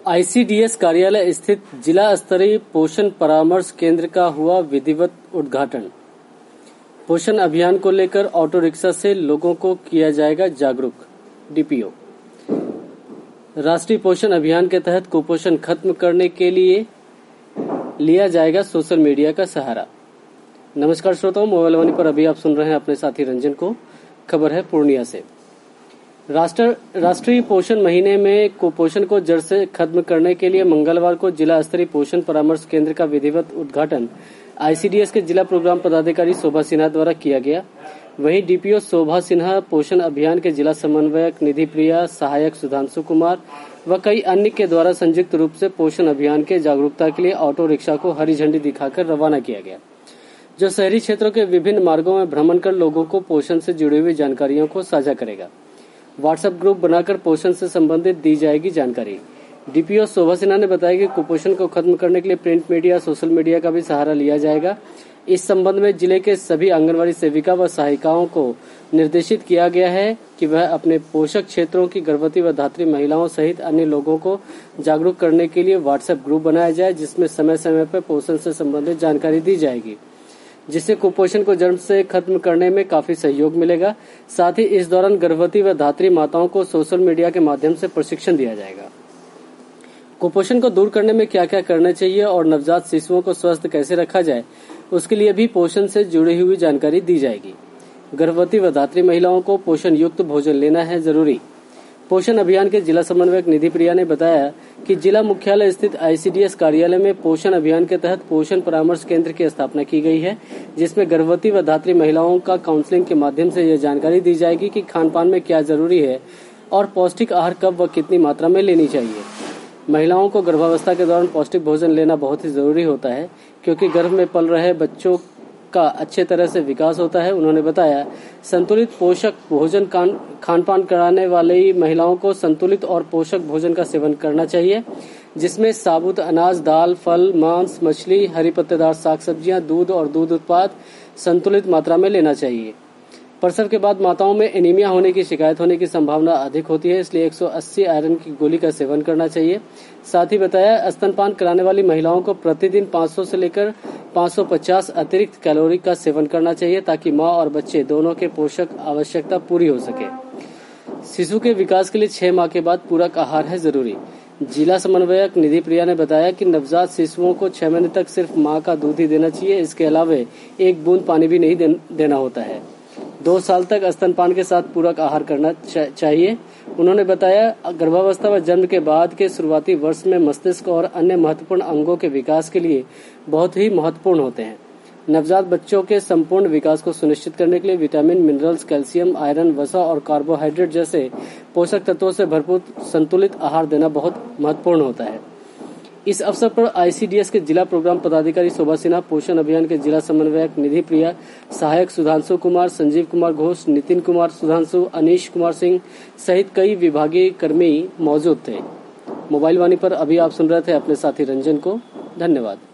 ICDS कार्यालय स्थित जिला स्तरीय पोषण परामर्श केंद्र का हुआ विधिवत उद्घाटन। पोषण अभियान को लेकर ऑटो रिक्शा से लोगों को किया जाएगा जागरूक। डीपीओ। राष्ट्रीय पोषण अभियान के तहत कुपोषण खत्म करने के लिए लिया जाएगा सोशल मीडिया का सहारा। नमस्कार श्रोताओं, मोबाइल वाणी पर अभी आप सुन रहे हैं अपने साथी रंजन को। खबर है पूर्णिया से। राष्ट्रीय पोषण महीने में कुपोषण को जड़ से खत्म करने के लिए मंगलवार को जिला स्तरीय पोषण परामर्श केंद्र का विधिवत उद्घाटन आईसीडीएस के जिला प्रोग्राम पदाधिकारी शोभा सिन्हा द्वारा किया गया। वहीं डीपीओ शोभा सिन्हा, पोषण अभियान के जिला समन्वयक निधि प्रिया, सहायक सुधांशु कुमार व कई अन्य के द्वारा संयुक्त रूप से पोषण अभियान के जागरूकता के लिए ऑटो रिक्शा को हरी झंडी दिखाकर रवाना किया गया, जो शहरी क्षेत्रों के विभिन्न मार्गों में भ्रमण कर लोगों को पोषण से जुड़ी हुई जानकारियों को साझा करेगा। व्हाट्सएप ग्रुप बनाकर पोषण से संबंधित दी जाएगी जानकारी। डीपीओ शोभा सिन्हा ने बताया कि कुपोषण को खत्म करने के लिए प्रिंट मीडिया, सोशल मीडिया का भी सहारा लिया जाएगा। इस संबंध में जिले के सभी आंगनवाड़ी सेविका व सहायिकाओं को निर्देशित किया गया है कि वह अपने पोषक क्षेत्रों की गर्भवती व धात्री महिलाओं सहित अन्य लोगों को जागरूक करने के लिए व्हाट्सएप ग्रुप बनाया जाए, जिसमें समय समय पर पोषण से संबंधित जानकारी दी जाएगी, जिससे कुपोषण को जड़ से खत्म करने में काफी सहयोग मिलेगा। साथ ही इस दौरान गर्भवती व धात्री माताओं को सोशल मीडिया के माध्यम से प्रशिक्षण दिया जाएगा। कुपोषण को दूर करने में क्या क्या करना चाहिए और नवजात शिशुओं को स्वस्थ कैसे रखा जाए, उसके लिए भी पोषण से जुड़ी हुई जानकारी दी जाएगी। गर्भवती व धात्री महिलाओं को पोषण युक्त भोजन लेना है जरूरी। पोषण अभियान के जिला समन्वयक निधि प्रिया ने बताया कि जिला मुख्यालय स्थित आईसीडीएस कार्यालय में पोषण अभियान के तहत पोषण परामर्श केंद्र की स्थापना की गई है, जिसमें गर्भवती व धात्री महिलाओं का काउंसलिंग के माध्यम से यह जानकारी दी जाएगी कि खान पान में क्या जरूरी है और पौष्टिक आहार कब व कितनी मात्रा में लेनी चाहिए। महिलाओं को गर्भावस्था के दौरान पौष्टिक भोजन लेना बहुत ही जरूरी होता है, क्योंकि गर्भ में पल रहे बच्चों का अच्छे तरह से विकास होता है। उन्होंने बताया, संतुलित पोषक भोजन खान पान कराने वाली महिलाओं को संतुलित और पोषक भोजन का सेवन करना चाहिए, जिसमें साबुत अनाज, दाल, फल, मांस, मछली, हरी पत्तेदार साग सब्जियां, दूध और दूध उत्पाद संतुलित मात्रा में लेना चाहिए। प्रसव के बाद माताओं में एनीमिया होने की शिकायत होने की संभावना अधिक होती है, इसलिए 180 आयरन की गोली का सेवन करना चाहिए। साथ ही बताया, स्तनपान कराने वाली महिलाओं को प्रतिदिन 500 से लेकर 550 अतिरिक्त कैलोरी का सेवन करना चाहिए, ताकि मां और बच्चे दोनों के पोषक आवश्यकता पूरी हो सके। शिशु के विकास के लिए 6 माह के बाद पूरक आहार है जरूरी। जिला समन्वयक निधि प्रिया ने बताया कि नवजात शिशुओं को 6 महीने तक सिर्फ मां का दूध ही देना चाहिए। इसके अलावा 1 बूंद पानी भी नहीं देना होता है। 2 साल तक स्तनपान के साथ पूरक आहार करना चाहिए। उन्होंने बताया, गर्भावस्था व जन्म के बाद के शुरुआती वर्ष में मस्तिष्क और अन्य महत्वपूर्ण अंगों के विकास के लिए बहुत ही महत्वपूर्ण होते हैं। नवजात बच्चों के संपूर्ण विकास को सुनिश्चित करने के लिए विटामिन, मिनरल्स, कैल्शियम, आयरन, वसा और कार्बोहाइड्रेट जैसे पोषक तत्वों से भरपूर संतुलित आहार देना बहुत महत्वपूर्ण होता है। इस अवसर पर आईसीडीएस के जिला प्रोग्राम पदाधिकारी शोभा सिन्हा, पोषण अभियान के जिला समन्वयक निधि प्रिया, सहायक सुधांशु कुमार, संजीव कुमार घोष, नितिन कुमार सुधांशु, अनीश कुमार सिंह सहित कई विभागीय कर्मी मौजूद थे। मोबाइल वाणी पर अभी आप सुन रहे थे अपने साथी रंजन को। धन्यवाद।